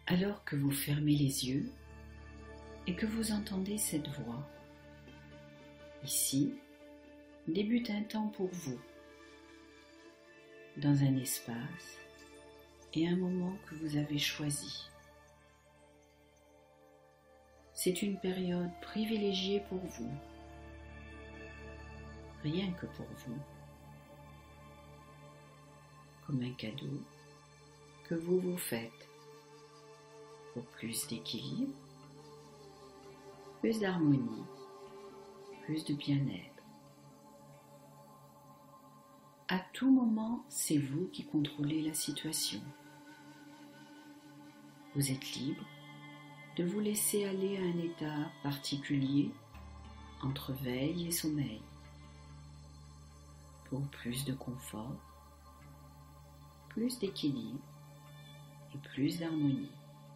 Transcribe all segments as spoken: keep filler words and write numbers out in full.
Alors que vous fermez les yeux et que vous entendez cette voix, ici débute un temps pour vous, dans un espace et un moment que vous avez choisi. C'est une période privilégiée pour vous, rien que pour vous, comme un cadeau que vous vous faites pour plus d'équilibre, plus d'harmonie, plus de bien-être. À tout moment, c'est vous qui contrôlez la situation. Vous êtes libre de vous laisser aller à un état particulier entre veille et sommeil pour plus de confort, plus d'équilibre et plus d'harmonie.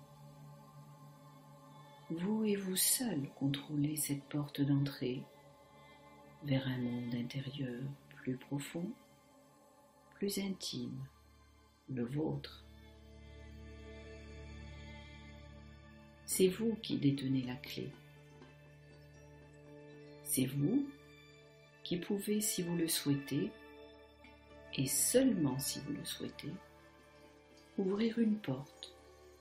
Vous et vous seul contrôlez cette porte d'entrée vers un monde intérieur plus profond, plus intime, le vôtre. C'est vous qui détenez la clé. C'est vous qui pouvez, si vous le souhaitez, et seulement si vous le souhaitez, ouvrir une porte.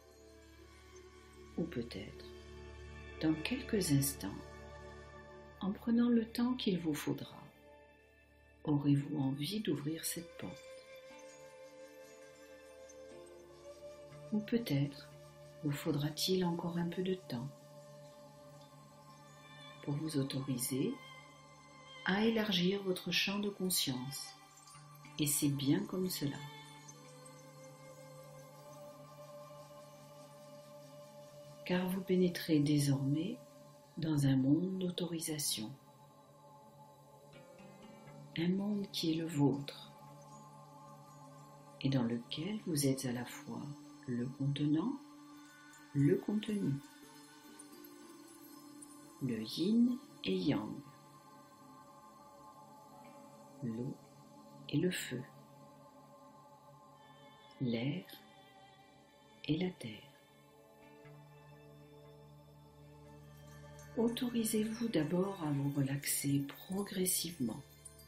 Ou peut-être, dans quelques instants, en prenant le temps qu'il vous faudra, aurez-vous envie d'ouvrir cette porte? Ou peut-être vous faudra-t-il encore un peu de temps pour vous autoriser à élargir votre champ de conscience, et c'est bien comme cela. Car vous pénétrez désormais dans un monde d'autorisation, un monde qui est le vôtre et dans lequel vous êtes à la fois le contenant, le contenu, le yin et yang, l'eau et le feu, l'air et la terre. Autorisez-vous d'abord à vous relaxer progressivement.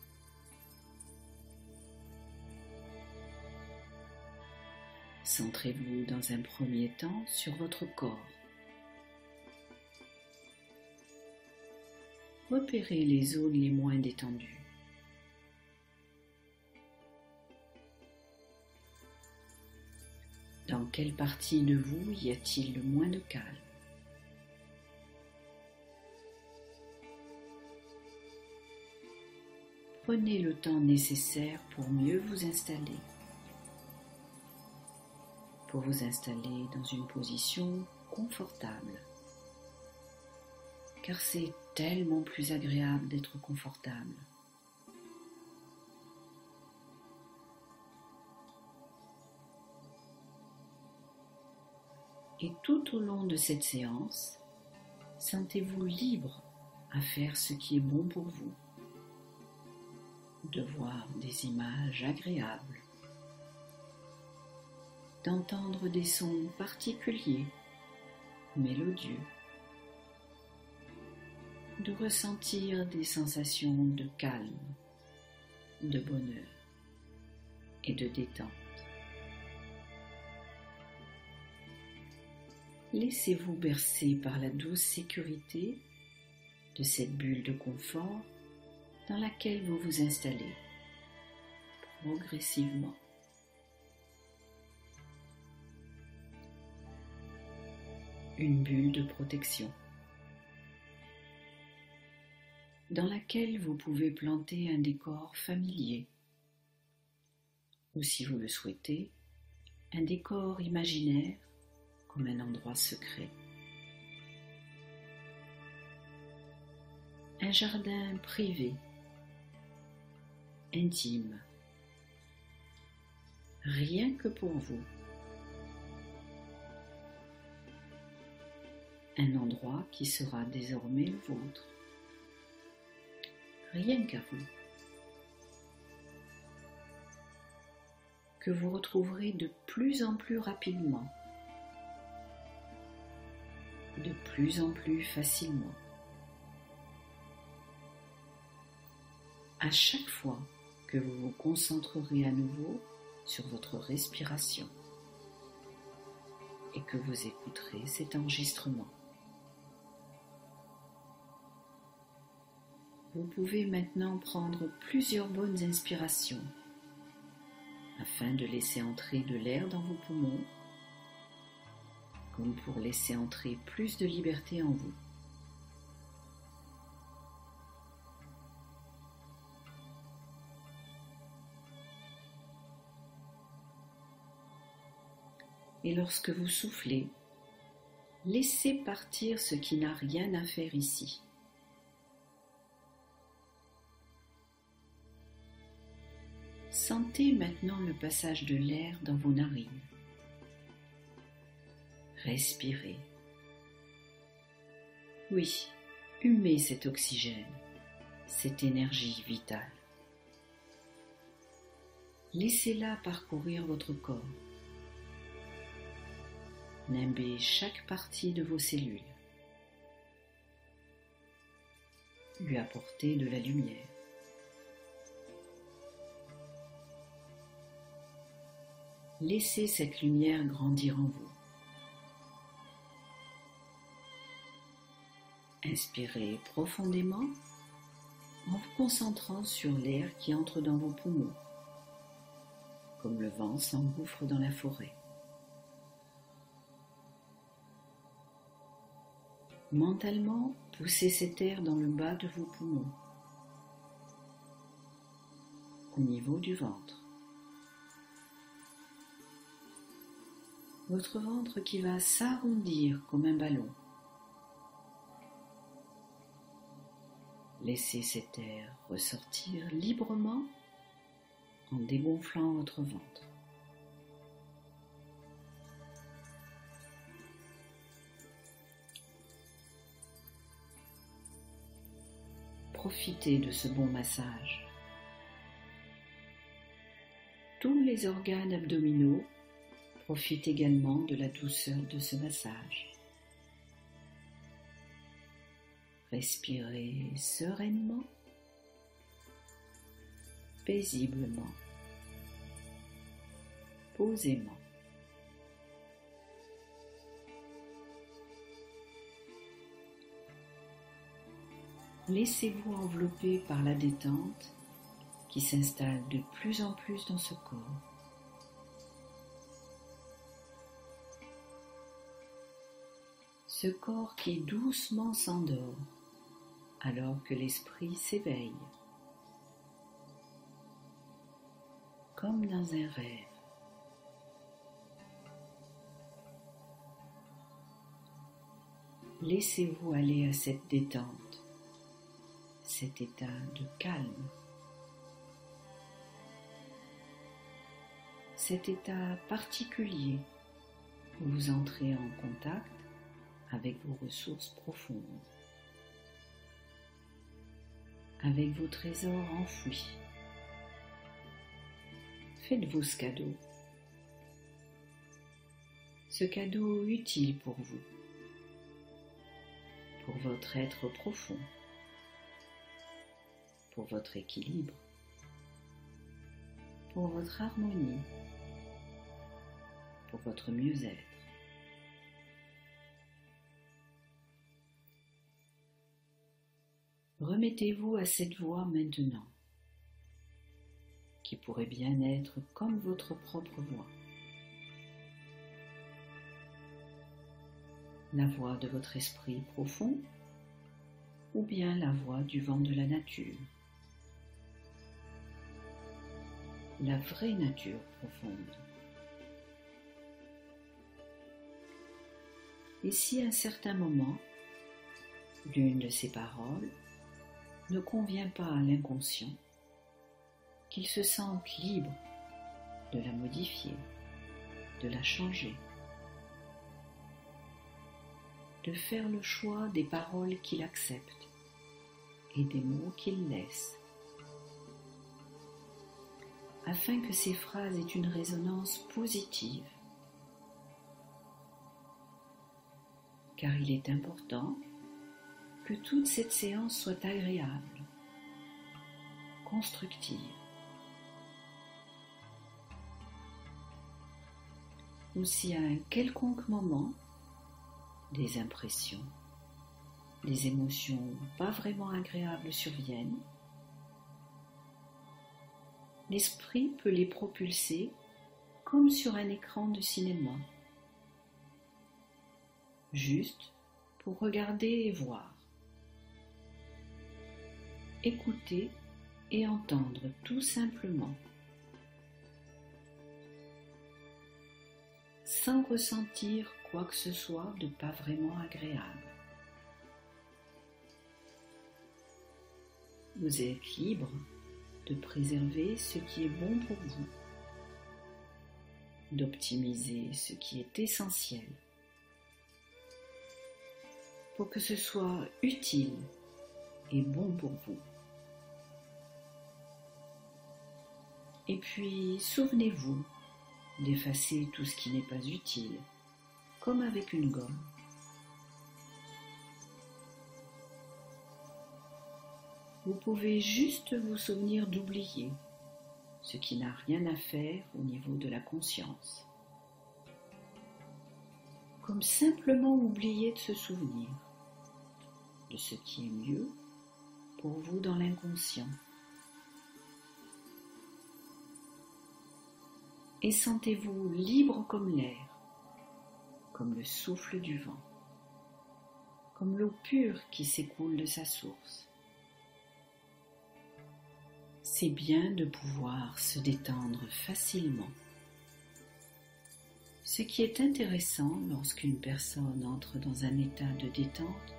Centrez-vous dans un premier temps sur votre corps. Repérez les zones les moins détendues. Dans quelle partie de vous y a-t-il le moins de calme? Prenez le temps nécessaire pour mieux vous installer. Pour vous installer dans une position confortable. Car c'est tellement plus agréable d'être confortable. Et tout au long de cette séance, sentez-vous libre à faire ce qui est bon pour vous. De voir des images agréables, d'entendre des sons particuliers, mélodieux, de ressentir des sensations de calme, de bonheur et de détente. Laissez-vous bercer par la douce sécurité de cette bulle de confort dans laquelle vous vous installez progressivement. Une bulle de protection dans laquelle vous pouvez planter un décor familier ou, si vous le souhaitez, un décor imaginaire comme un endroit secret. Un jardin privé, intime, rien que pour vous. Un endroit qui sera désormais le vôtre, rien qu'à vous, que vous retrouverez de plus en plus rapidement de plus en plus facilement. À chaque fois que vous vous concentrerez à nouveau sur votre respiration et que vous écouterez cet enregistrement. Vous pouvez maintenant prendre plusieurs bonnes inspirations afin de laisser entrer de l'air dans vos poumons, comme pour laisser entrer plus de liberté en vous. Et lorsque vous soufflez, laissez partir ce qui n'a rien à faire ici. Sentez maintenant le passage de l'air dans vos narines. Respirez. Oui, humez cet oxygène, cette énergie vitale. Laissez-la parcourir votre corps. Nimbez chaque partie de vos cellules. Lui apportez de la lumière. Laissez cette lumière grandir en vous. Inspirez profondément en vous concentrant sur l'air qui entre dans vos poumons, comme le vent s'engouffre dans la forêt. Mentalement, poussez cet air dans le bas de vos poumons, au niveau du ventre. Votre ventre qui va s'arrondir comme un ballon. Laissez cet air ressortir librement en dégonflant votre ventre. Profitez de ce bon massage. Tous les organes abdominaux profitent également de la douceur de ce massage. Respirez sereinement, paisiblement, posément. Laissez-vous envelopper par la détente qui s'installe de plus en plus dans ce corps. Ce corps qui doucement s'endort alors que l'esprit s'éveille, comme dans un rêve. Laissez-vous aller à cette détente, cet état de calme, cet état particulier où vous entrez en contact avec vos ressources profondes, avec vos trésors enfouis. Faites-vous ce cadeau, ce cadeau utile pour vous, pour votre être profond, pour votre équilibre, pour votre harmonie, pour votre mieux-être. Remettez-vous à cette voix maintenant, qui pourrait bien être comme votre propre voix. La voix de votre esprit profond ou bien la voix du vent de la nature. La vraie nature profonde. Et si à un certain moment, l'une de ces paroles ne convient pas à l'inconscient, qu'il se sente libre de la modifier, de la changer, de faire le choix des paroles qu'il accepte et des mots qu'il laisse, afin que ces phrases aient une résonance positive. car il est important que toute cette séance soit agréable, constructive. Ou si à un quelconque moment, des impressions, des émotions pas vraiment agréables surviennent, l'esprit peut les propulser comme sur un écran de cinéma, juste pour regarder et voir, écouter et entendre tout simplement, sans ressentir quoi que ce soit de pas vraiment agréable. Vous êtes libre de préserver ce qui est bon pour vous, d'optimiser ce qui est essentiel, pour que ce soit utile et bon pour vous. Et puis, souvenez-vous d'effacer tout ce qui n'est pas utile, comme avec une gomme. Vous pouvez juste vous souvenir d'oublier ce qui n'a rien à faire au niveau de la conscience. Comme simplement oublier de se souvenir de ce qui est mieux pour vous dans l'inconscient. Et sentez-vous libre comme l'air, comme le souffle du vent, comme l'eau pure qui s'écoule de sa source. C'est bien de pouvoir se détendre facilement. Ce qui est intéressant lorsqu'une personne entre dans un état de détente,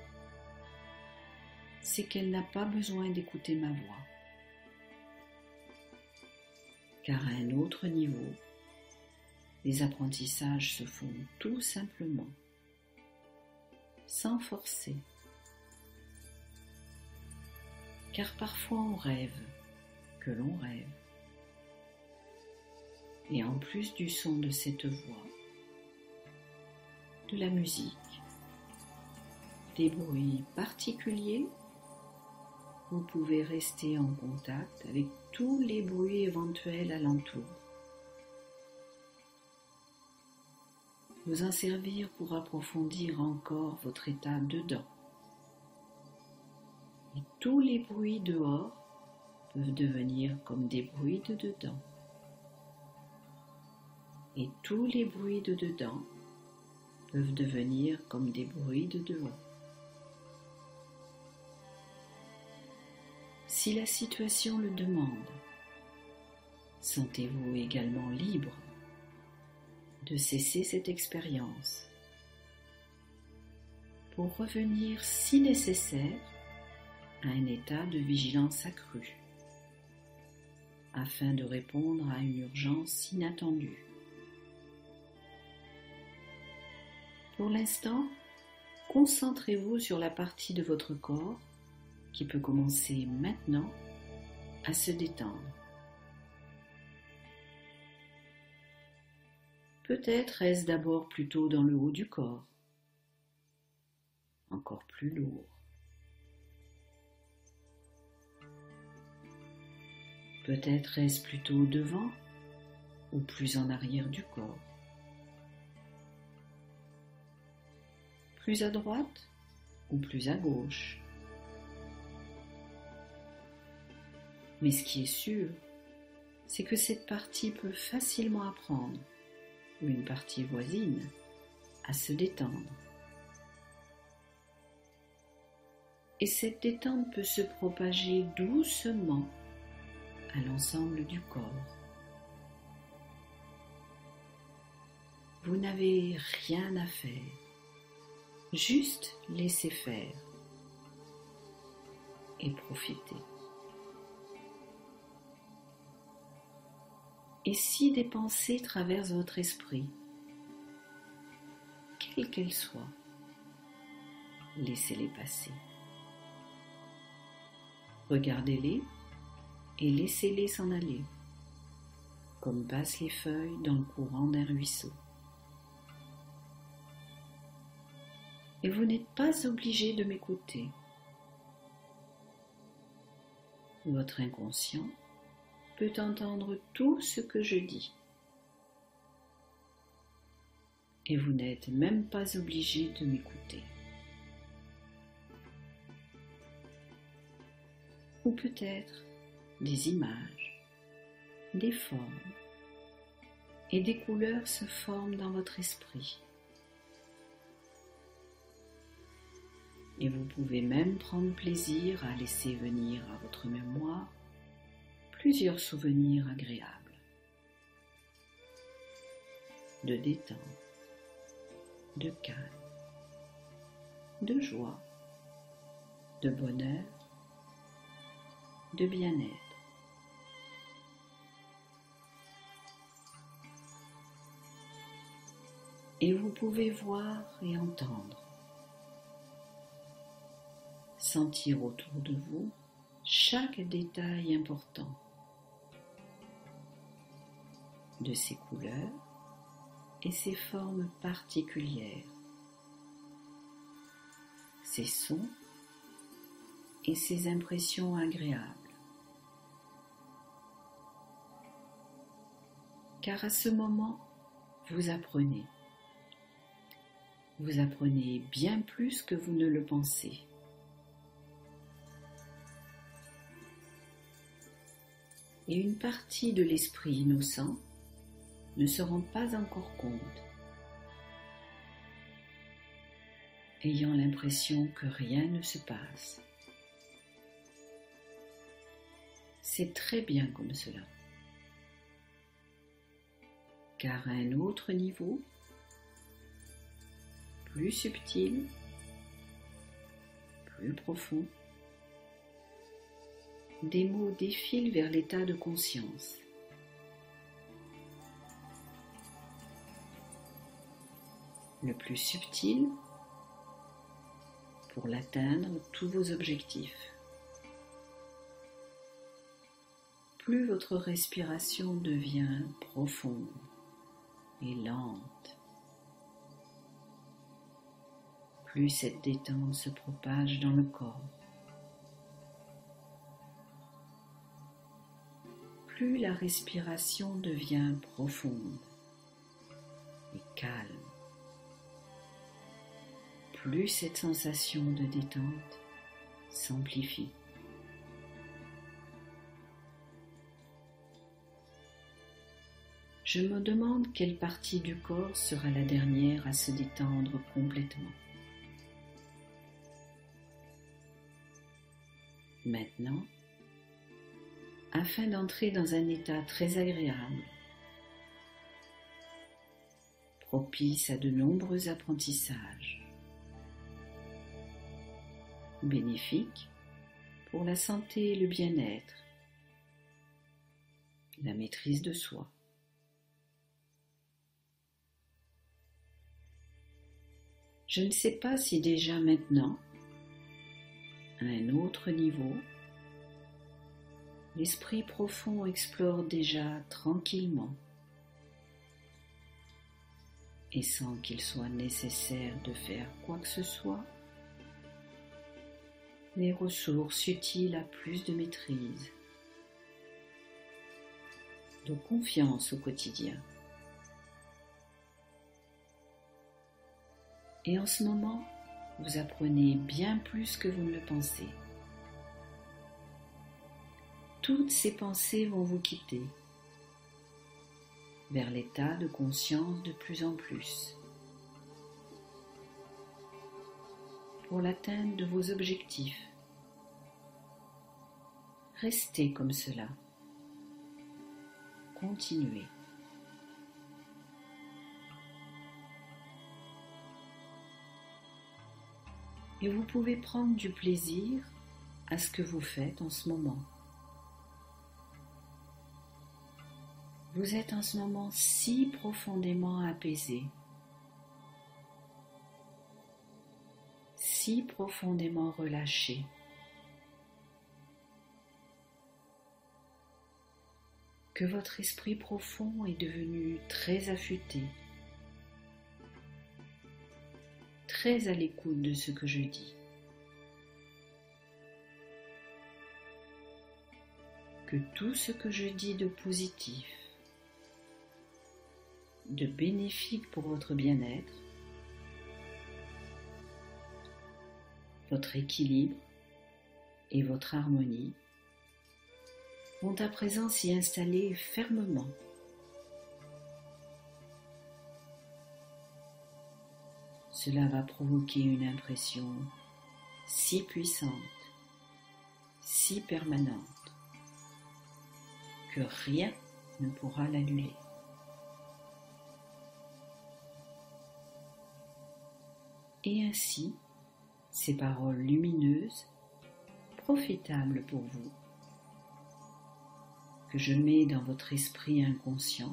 c'est qu'elle n'a pas besoin d'écouter ma voix. Car à un autre niveau, les apprentissages se font tout simplement, sans forcer. Car parfois on rêve que l'on rêve. Et en plus du son de cette voix, de la musique, des bruits particuliers, vous pouvez rester en contact avec tous les bruits éventuels alentour. Vous en servir pour approfondir encore votre état dedans. Et tous les bruits dehors peuvent devenir comme des bruits de dedans. Et tous les bruits de dedans peuvent devenir comme des bruits de dehors. Si la situation le demande, sentez-vous également libre de cesser cette expérience pour revenir, si nécessaire, à un état de vigilance accrue, afin de répondre à une urgence inattendue. Pour l'instant, concentrez-vous sur la partie de votre corps qui peut commencer maintenant à se détendre. Peut-être est-ce d'abord plutôt dans le haut du corps, encore plus lourd. Peut-être est-ce plutôt devant ou plus en arrière du corps. Plus à droite ou plus à gauche. Mais ce qui est sûr, c'est que cette partie peut facilement apprendre, ou une partie voisine, à se détendre. Et cette détente peut se propager doucement à l'ensemble du corps. Vous n'avez rien à faire, juste laissez faire et profiter. Et si des pensées traversent votre esprit, quelles qu'elles soient, laissez-les passer. Regardez-les et laissez-les s'en aller, comme passent les feuilles dans le courant d'un ruisseau. et vous n'êtes pas obligé de m'écouter. Votre inconscient peut entendre tout ce que je dis. Et vous n'êtes même pas obligé de m'écouter. Ou peut-être des images, des formes et des couleurs se forment dans votre esprit. Et vous pouvez même prendre plaisir à laisser venir à votre mémoire plusieurs souvenirs agréables, de détente, de calme, de joie, de bonheur, de bien-être. Et vous pouvez voir et entendre, sentir autour de vous chaque détail important de ces couleurs et ces formes particulières, ces sons et ces impressions agréables. Car à ce moment, vous apprenez. Vous apprenez bien plus que vous ne le pensez. Et une partie de l'esprit innocent ne se rend pas encore compte, ayant l'impression que rien ne se passe. C'est très bien comme cela, car à un autre niveau, plus subtil, plus profond, des mots défilent vers l'état de conscience. Le plus subtil pour l'atteindre tous vos objectifs. Plus votre respiration devient profonde et lente, plus cette détente se propage dans le corps. Plus la respiration devient profonde et calme, plus cette sensation de détente s'amplifie. Je me demande quelle partie du corps sera la dernière à se détendre complètement. Maintenant, afin d'entrer dans un état très agréable, propice à de nombreux apprentissages, bénéfiques pour la santé et le bien-être, la maîtrise de soi. Je ne sais pas si déjà maintenant, à un autre niveau, l'esprit profond explore déjà tranquillement et sans qu'il soit nécessaire de faire quoi que ce soit, les ressources utiles à plus de maîtrise, de confiance au quotidien. Et en ce moment, vous apprenez bien plus que vous ne le pensez. Toutes ces pensées vont vous quitter vers l'état de conscience de plus en plus pour l'atteinte de vos objectifs. Restez comme cela. Continuez. Et vous pouvez prendre du plaisir à ce que vous faites en ce moment. Vous êtes en ce moment si profondément apaisé, si profondément relâché, que votre esprit profond est devenu très affûté, très à l'écoute de ce que je dis. Que tout ce que je dis de positif, de bénéfique pour votre bien-être, votre équilibre et votre harmonie vont à présent s'y installer fermement. Cela va provoquer une impression si puissante, si permanente, que rien ne pourra l'annuler. Et ainsi, ces paroles lumineuses, profitables pour vous, que je mets dans votre esprit inconscient,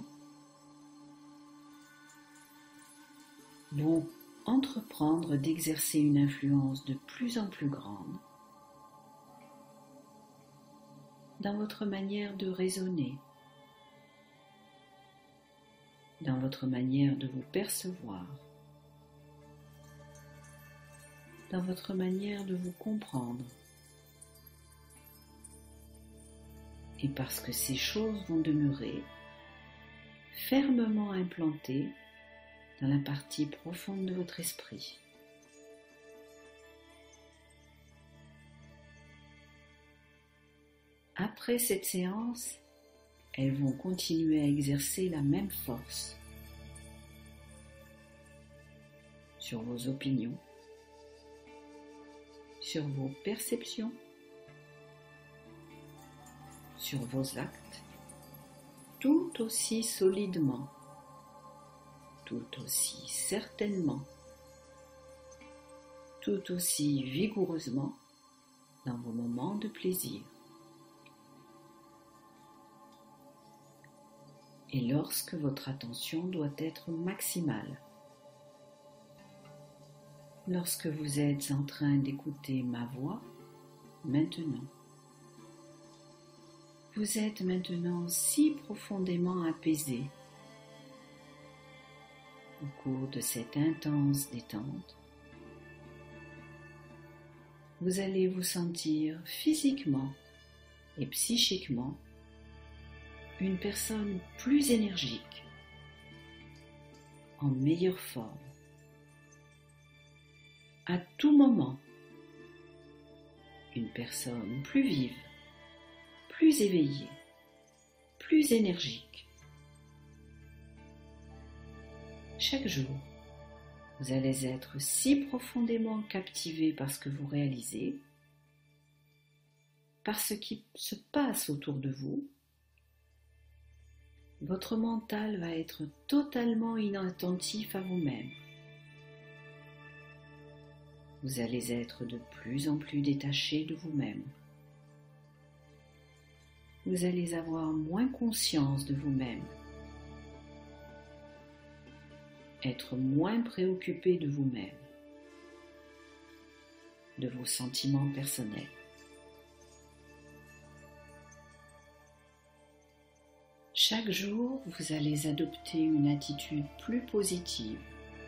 vont entreprendre d'exercer une influence de plus en plus grande dans votre manière de raisonner, dans votre manière de vous percevoir, dans votre manière de vous comprendre. Et parce que ces choses vont demeurer fermement implantées dans la partie profonde de votre esprit. Après cette séance, elles vont continuer à exercer la même force sur vos opinions, sur vos perceptions, sur vos actes, tout aussi solidement, tout aussi certainement, tout aussi vigoureusement dans vos moments de plaisir. Et lorsque votre attention doit être maximale, lorsque vous êtes en train d'écouter ma voix, maintenant, vous êtes maintenant si profondément apaisé au cours de cette intense détente, vous allez vous sentir physiquement et psychiquement une personne plus énergique, en meilleure forme, à tout moment, une personne plus vive, plus éveillée, plus énergique. Chaque jour, vous allez être si profondément captivé par ce que vous réalisez, par ce qui se passe autour de vous. Votre mental va être totalement inattentif à vous-même. Vous allez être de plus en plus détaché de vous-même. Vous allez avoir moins conscience de vous-même, être moins préoccupé de vous-même, de vos sentiments personnels. Chaque jour, vous allez adopter une attitude plus positive.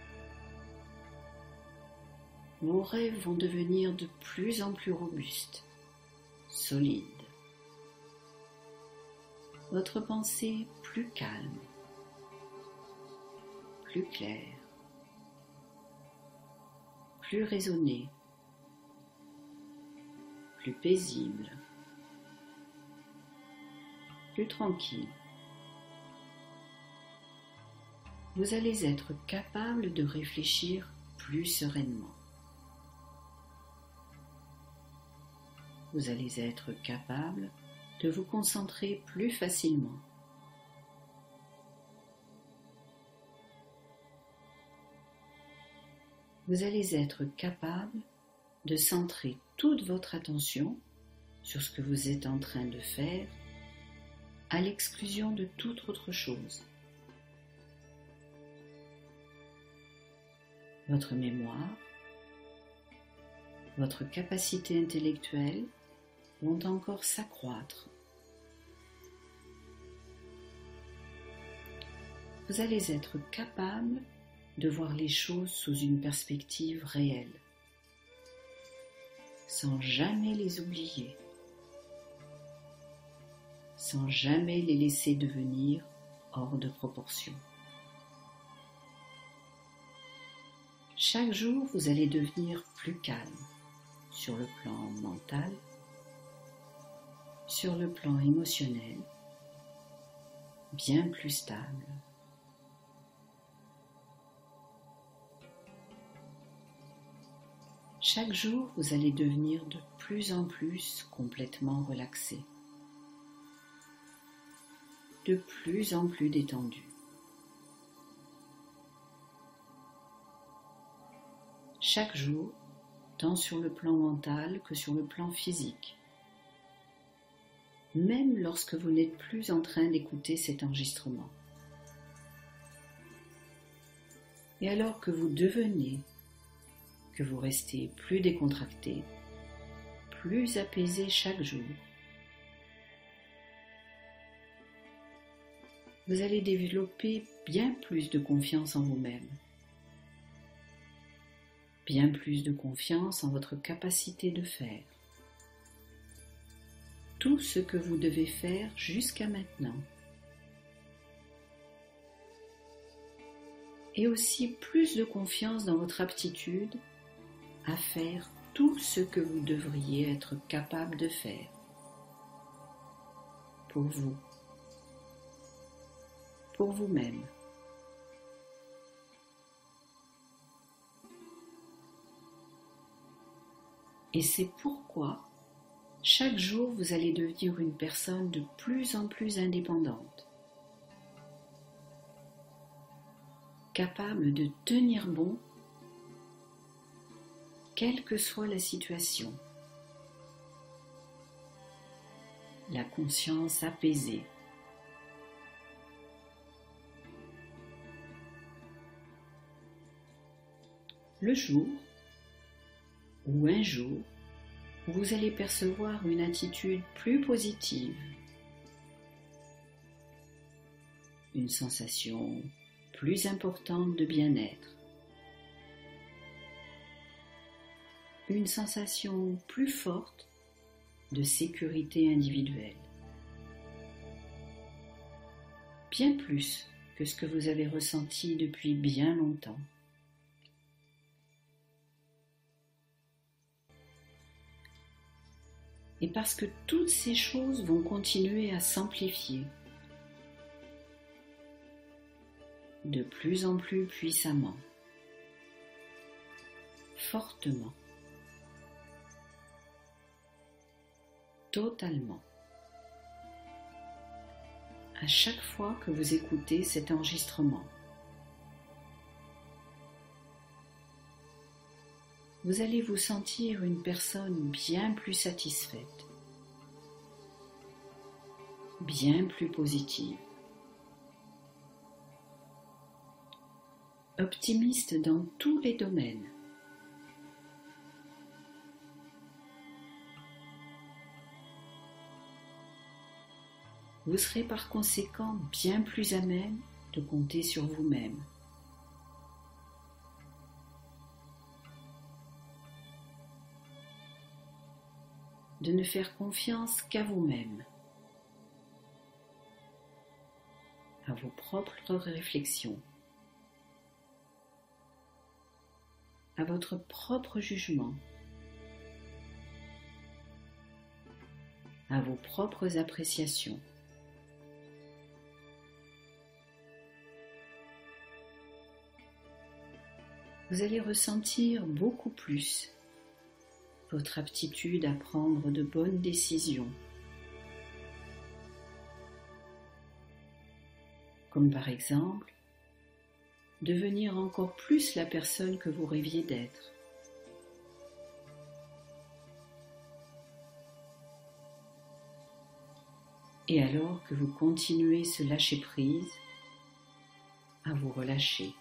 Vos rêves vont devenir de plus en plus robustes, solides. Votre pensée plus calme, plus claire, plus raisonnée, plus paisible, plus tranquille. Vous allez être capable de réfléchir plus sereinement. Vous allez être capable de vous concentrer plus facilement. Vous allez être capable de centrer toute votre attention sur ce que vous êtes en train de faire, à l'exclusion de toute autre chose. Votre mémoire, votre capacité intellectuelle vont encore s'accroître. Vous allez être capable de voir les choses sous une perspective réelle, sans jamais les oublier, sans jamais les laisser devenir hors de proportion. Chaque jour, vous allez devenir plus calme sur le plan mental, sur le plan émotionnel, bien plus stable. Chaque jour, vous allez devenir de plus en plus complètement relaxé, de plus en plus détendu. Chaque jour, tant sur le plan mental que sur le plan physique, même lorsque vous n'êtes plus en train d'écouter cet enregistrement. Et alors que vous devenez, que vous restez plus décontracté, plus apaisé chaque jour, vous allez développer bien plus de confiance en vous-même, bien plus de confiance en votre capacité de faire tout ce que vous devez faire jusqu'à maintenant, et aussi plus de confiance dans votre aptitude à faire tout ce que vous devriez être capable de faire pour vous, pour vous-même. Et c'est pourquoi chaque jour vous allez devenir une personne de plus en plus indépendante, capable de tenir bon quelle que soit la situation. La conscience apaisée. Le jour ou un jour où vous allez percevoir une attitude plus positive, une sensation plus importante de bien-être, une sensation plus forte de sécurité individuelle, bien plus que ce que vous avez ressenti depuis bien longtemps. Et parce que toutes ces choses vont continuer à s'amplifier de plus en plus puissamment, fortement, totalement, à chaque fois que vous écoutez cet enregistrement. Vous allez vous sentir une personne bien plus satisfaite, bien plus positive, optimiste dans tous les domaines. Vous serez par conséquent bien plus à même de compter sur vous-même. De ne faire confiance qu'à vous-même, à vos propres réflexions, à votre propre jugement, à vos propres appréciations. Vous allez ressentir beaucoup plus votre aptitude à prendre de bonnes décisions, comme par exemple devenir encore plus la personne que vous rêviez d'être. Et alors que vous continuez ce lâcher-prise, à vous relâcher,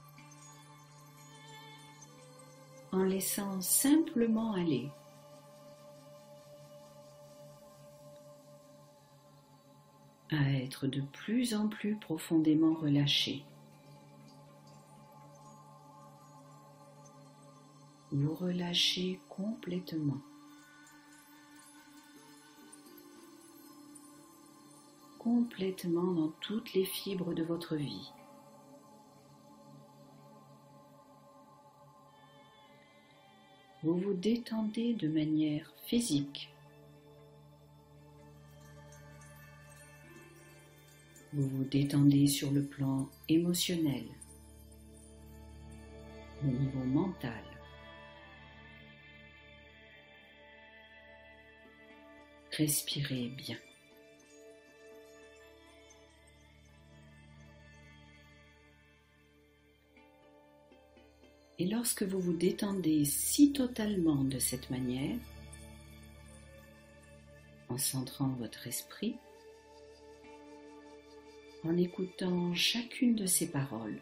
en laissant simplement aller. À être de plus en plus profondément relâché. vous relâchez complètement. Complètement dans toutes les fibres de votre vie. Vous vous détendez de manière physique. Vous vous détendez sur le plan émotionnel, au niveau mental. Respirez bien. Et lorsque vous vous détendez si totalement de cette manière, en centrant votre esprit, en écoutant chacune de ces paroles,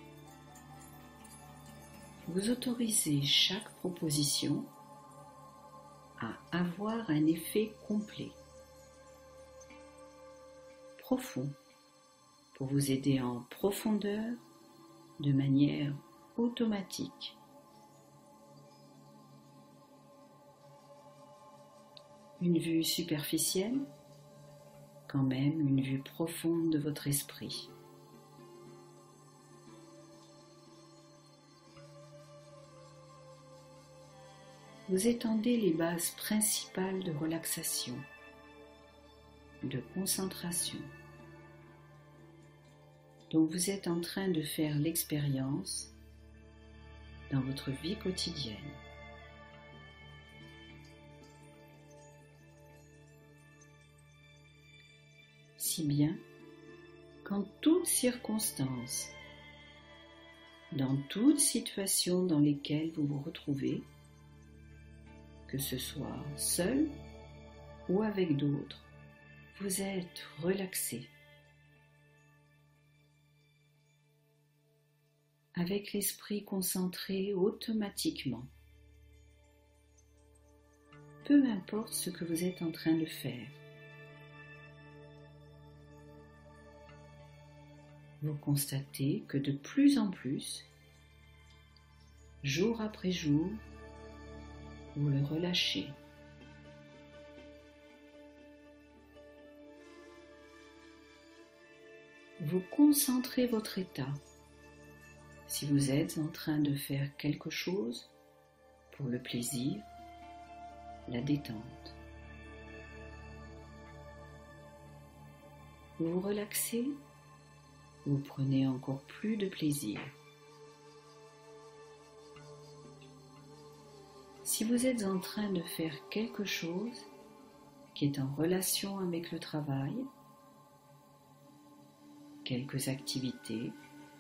vous autorisez chaque proposition à avoir un effet complet, profond, pour vous aider en profondeur de manière automatique. Une vue superficielle, quand même une vue profonde de votre esprit. Vous étendez les bases principales de relaxation, de concentration, dont vous êtes en train de faire l'expérience dans votre vie quotidienne. Si bien qu'en toutes circonstances, dans toute situation dans lesquelles vous vous retrouvez, que ce soit seul ou avec d'autres, vous êtes relaxé. Avec l'esprit concentré automatiquement. Peu importe ce que vous êtes en train de faire. Vous constatez que de plus en plus, jour après jour, vous le relâchez. Vous concentrez votre état. Si vous êtes en train de faire quelque chose pour le plaisir, la détente. Vous vous relaxez, vous prenez encore plus de plaisir. Si vous êtes en train de faire quelque chose qui est en relation avec le travail, quelques activités,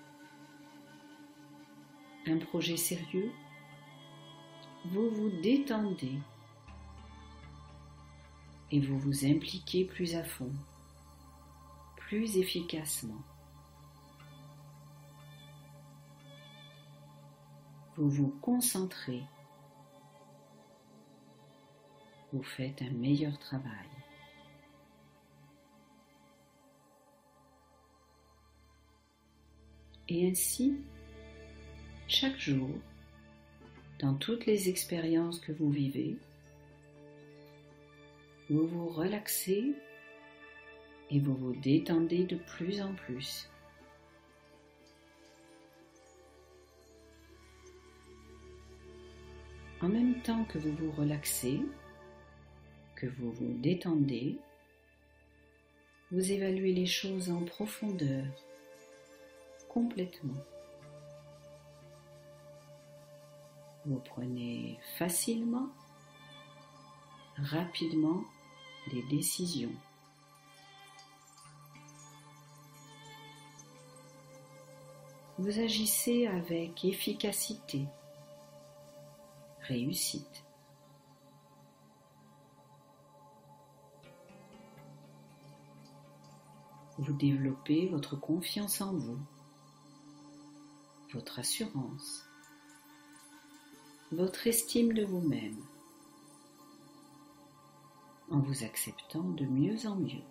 un projet sérieux, vous vous détendez et vous vous impliquez plus à fond, plus efficacement. Vous vous concentrez, vous faites un meilleur travail. Et ainsi, chaque jour, dans toutes les expériences que vous vivez, vous vous relaxez et vous vous détendez de plus en plus. En même temps que vous vous relaxez, que vous vous détendez, vous évaluez les choses en profondeur, complètement. Vous prenez facilement, rapidement des décisions. Vous agissez avec efficacité, réussite. Vous développez votre confiance en vous, votre assurance, votre estime de vous-même, en vous acceptant de mieux en mieux.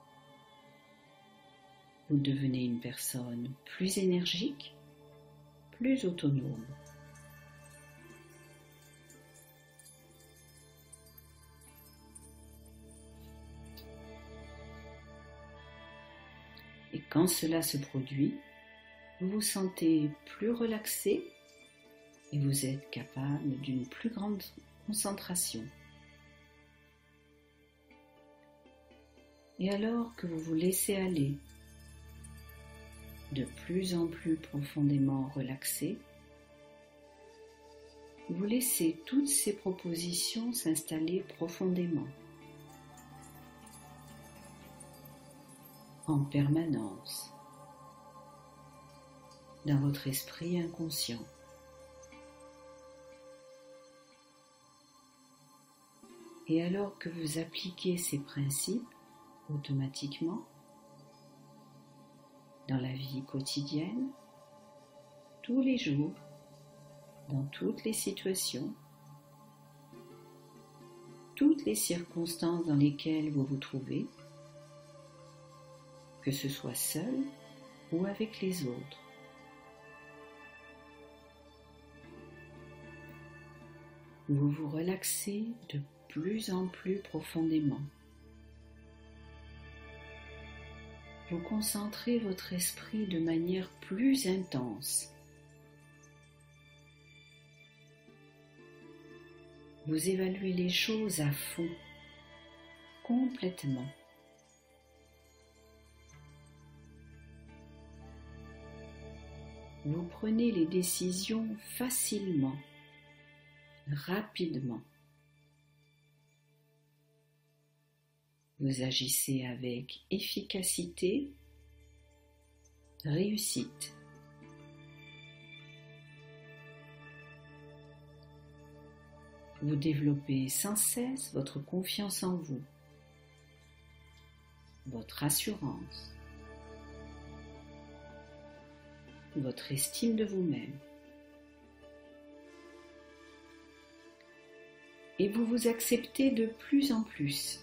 Vous devenez une personne plus énergique, plus autonome. Et quand cela se produit, vous vous sentez plus relaxé et vous êtes capable d'une plus grande concentration. Et alors que vous vous laissez aller, de plus en plus profondément relaxé, vous laissez toutes ces propositions s'installer profondément, en permanence, dans votre esprit inconscient. Et alors que vous appliquez ces principes automatiquement dans la vie quotidienne, tous les jours, dans toutes les situations, toutes les circonstances dans lesquelles vous vous trouvez, que ce soit seul ou avec les autres. Vous vous relaxez de plus en plus profondément. Vous concentrez votre esprit de manière plus intense. Vous évaluez les choses à fond, complètement. Vous prenez les décisions facilement, rapidement. Vous agissez avec efficacité, réussite. Vous développez sans cesse votre confiance en vous, votre assurance, votre estime de vous-même. Et vous vous acceptez de plus en plus.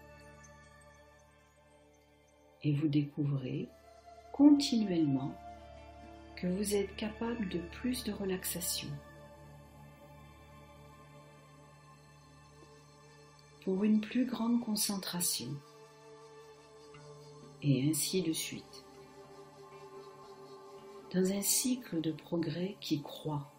Et vous découvrez continuellement que vous êtes capable de plus de relaxation. Pour une plus grande concentration. Et ainsi de suite. Dans un cycle de progrès qui croît,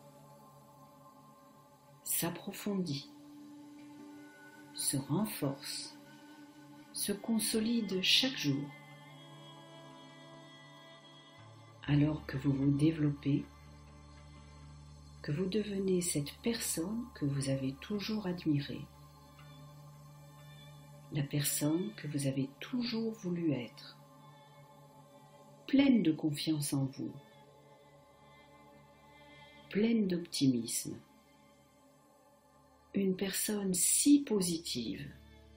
s'approfondit, se renforce, se consolide chaque jour. Alors que vous vous développez, que vous devenez cette personne que vous avez toujours admirée, la personne que vous avez toujours voulu être, pleine de confiance en vous, pleine d'optimisme, une personne si positive.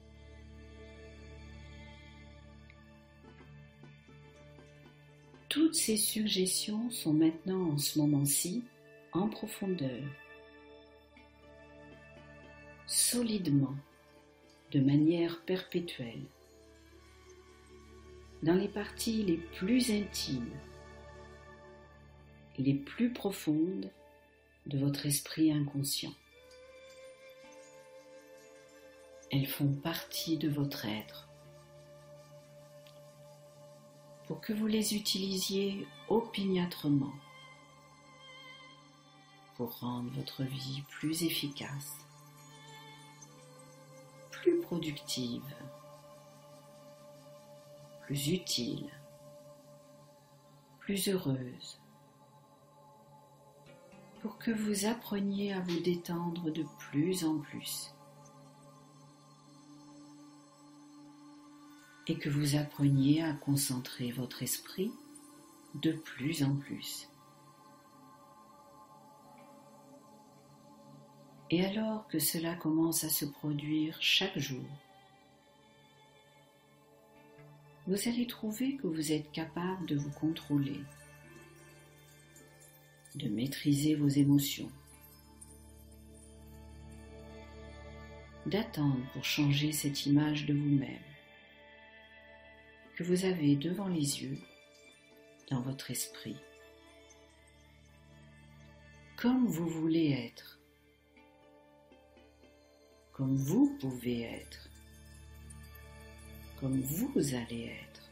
Toutes ces suggestions sont maintenant en ce moment-ci en profondeur, solidement, de manière perpétuelle, dans les parties les plus intimes, les plus profondes de votre esprit inconscient. Elles font partie de votre être. Pour que vous les utilisiez opiniâtrement pour rendre votre vie plus efficace, plus productive, plus utile, plus heureuse, pour que vous appreniez à vous détendre de plus en plus et que vous appreniez à concentrer votre esprit de plus en plus. Et alors que cela commence à se produire chaque jour, vous allez trouver que vous êtes capable de vous contrôler, de maîtriser vos émotions, d'attendre pour changer cette image de vous-même que vous avez devant les yeux, dans votre esprit. comme vous voulez être, comme vous pouvez être, comme vous allez être.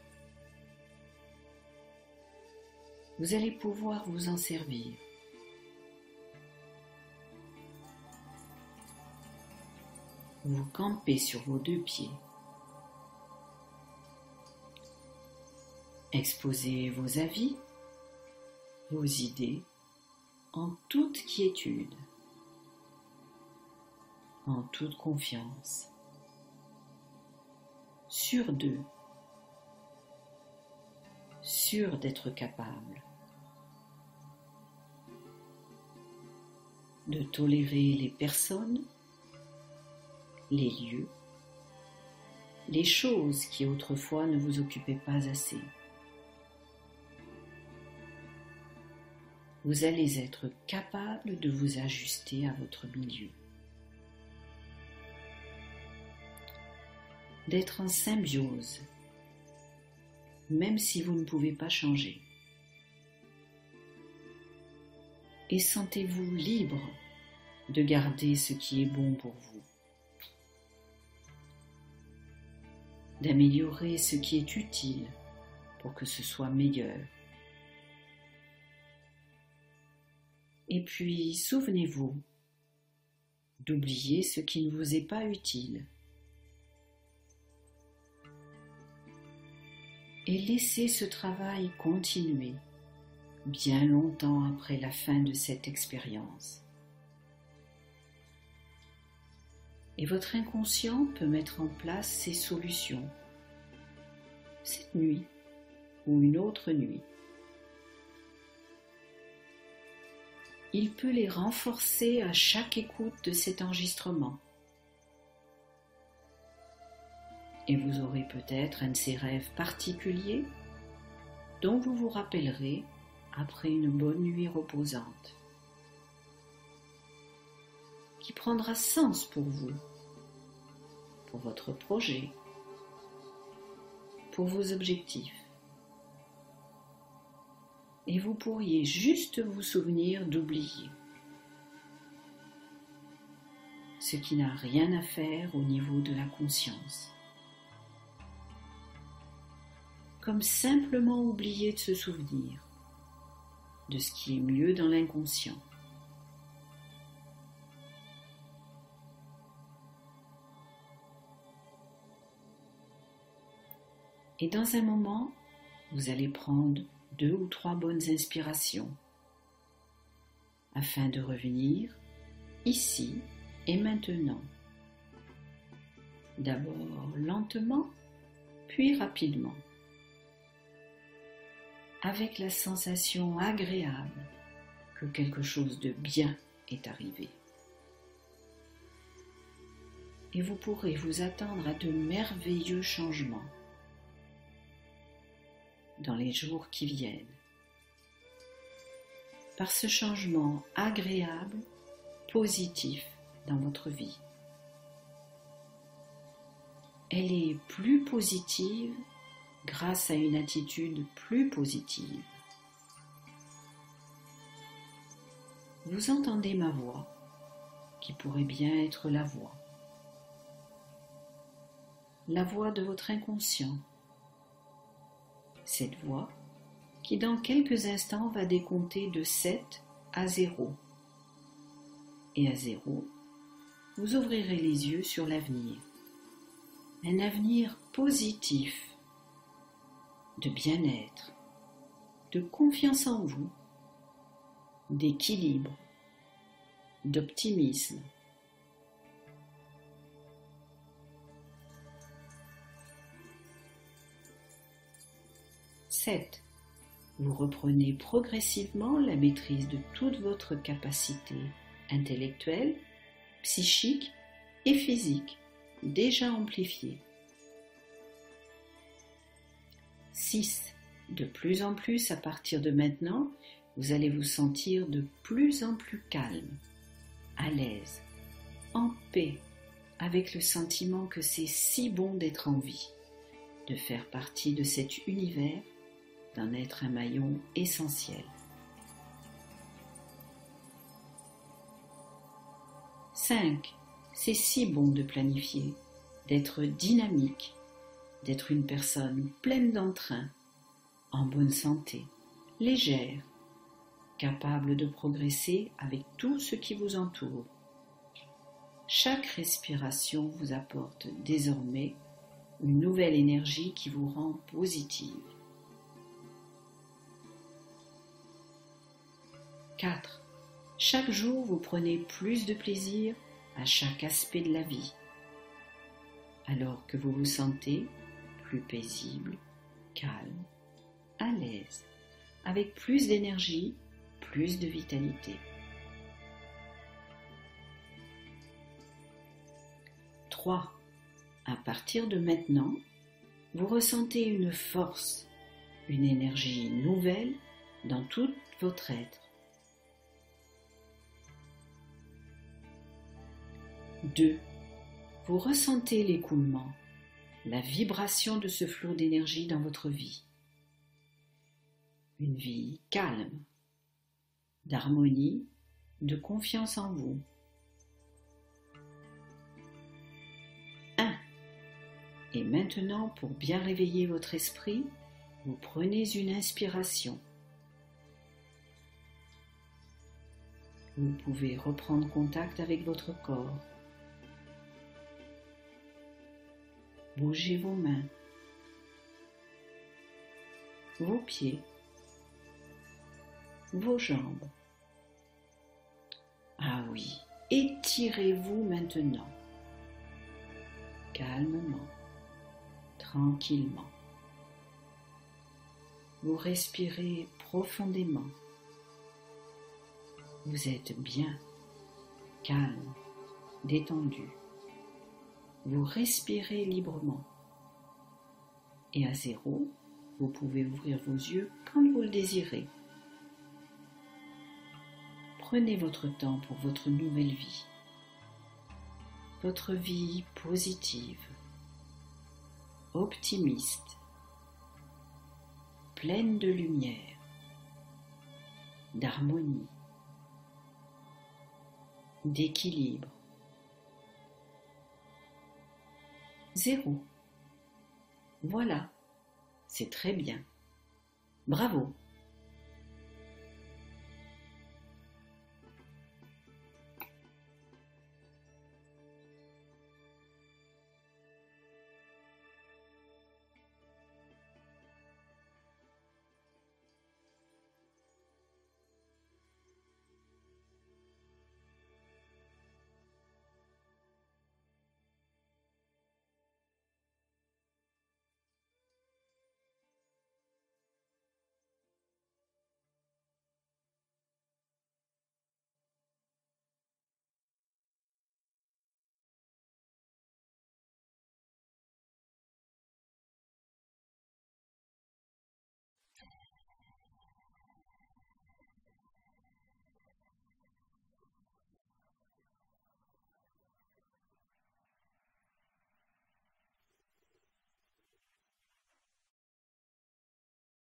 Vous allez pouvoir vous en servir. Vous campez sur vos deux pieds. Exposez vos avis, vos idées en toute quiétude, en toute confiance, sûr d'eux, sûr d'être capable de tolérer les personnes, les lieux, les choses qui autrefois ne vous occupaient pas assez. Vous allez être capable de vous ajuster à votre milieu, d'être en symbiose, même si vous ne pouvez pas changer. Et sentez-vous libre de garder ce qui est bon pour vous, d'améliorer ce qui est utile pour que ce soit meilleur. Et puis, souvenez-vous d'oublier ce qui ne vous est pas utile. Et laissez ce travail continuer bien longtemps après la fin de cette expérience. Et votre inconscient peut mettre en place ces solutions cette nuit ou une autre nuit. Il peut les renforcer à chaque écoute de cet enregistrement. Et vous aurez peut-être un de ces rêves particuliers dont vous vous rappellerez après une bonne nuit reposante, qui prendra sens pour vous, pour votre projet, pour vos objectifs. Et vous pourriez juste vous souvenir d'oublier ce qui n'a rien à faire au niveau de la conscience. Comme simplement oublier de se souvenir de ce qui est mieux dans l'inconscient. Et dans un moment, vous allez prendre deux ou trois bonnes inspirations afin de revenir ici et maintenant. D'abord lentement, puis rapidement, avec la sensation agréable que quelque chose de bien est arrivé. Et vous pourrez vous attendre à de merveilleux changements dans les jours qui viennent, par ce changement agréable, positif dans votre vie. Elle est plus positive grâce à une attitude plus positive. Vous entendez ma voix, qui pourrait bien être la voix, la voix de votre inconscient. Cette voix qui dans quelques instants va décompter de sept à zéro. Et à zéro, vous ouvrirez les yeux sur l'avenir. Un avenir positif, de bien-être, de confiance en vous, d'équilibre, d'optimisme. sept. Vous reprenez progressivement la maîtrise de toute votre capacité intellectuelle, psychique et physique, déjà amplifiée. six. De plus en plus, à partir de maintenant, vous allez vous sentir de plus en plus calme, à l'aise, en paix, avec le sentiment que c'est si bon d'être en vie, de faire partie de cet univers, d'en être un maillon essentiel. cinq. C'est si bon de planifier, d'être dynamique, d'être une personne pleine d'entrain, en bonne santé, légère, capable de progresser avec tout ce qui vous entoure. Chaque respiration vous apporte désormais une nouvelle énergie qui vous rend positive. quatre. Chaque jour, vous prenez plus de plaisir à chaque aspect de la vie, alors que vous vous sentez plus paisible, calme, à l'aise, avec plus d'énergie, plus de vitalité. trois. À partir de maintenant, vous ressentez une force, une énergie nouvelle dans tout votre être. deux. Vous ressentez l'écoulement, la vibration de ce flot d'énergie dans votre vie. Une vie calme, d'harmonie, de confiance en vous. un. Et maintenant, pour bien réveiller votre esprit, vous prenez une inspiration. Vous pouvez reprendre contact avec votre corps. Bougez vos mains, vos pieds, vos jambes. Ah oui, étirez-vous maintenant, calmement, tranquillement. Vous respirez profondément. Vous êtes bien, calme, détendu. Vous respirez librement. Et à zéro, vous pouvez ouvrir vos yeux quand vous le désirez. Prenez votre temps pour votre nouvelle vie. Votre vie positive, optimiste, pleine de lumière, d'harmonie, d'équilibre. Zéro. Voilà, c'est très bien. Bravo.